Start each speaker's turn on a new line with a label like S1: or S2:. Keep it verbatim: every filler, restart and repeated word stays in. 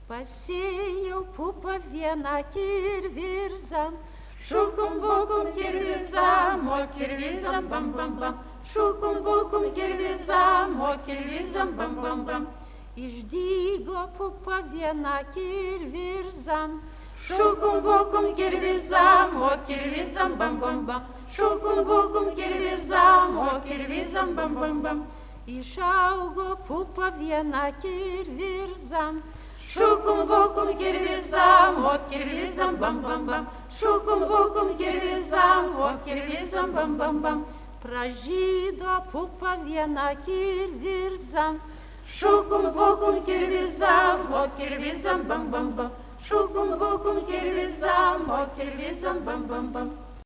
S1: Pasėjau pupą vieną kirvirzam, šukum bukum kirvizam, o kirvizam bam bam bam. Šukum bukum kirvizam, o kirvizam bam bam bam. Išdygo pupa viena kirvirzam, šukum bukum kirvizam, o kirvizam bam bam bam. Šukum bukum kirvizam, o kirvizam bam bam bam. Išaugo pupa viena kirvirzam, šukum bukum kirvizam, o kirvizam bam bam bam. Šukum bukum kirvizam, o kirvizam bam bam bam. Pražydo pupa viena kirvirzam, šukum bukum kirvizam, o kirvizam bam bam bam. Šukum bukum kirvizam, o kirvizam bam bam bam.